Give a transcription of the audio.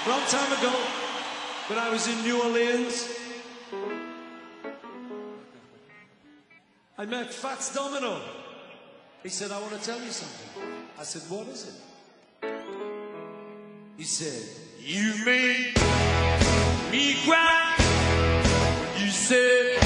Long time ago, when I was in New Orleans, I met Fats Domino. He said, I want to tell you something. I said, what is it? He said, you made me cry. You said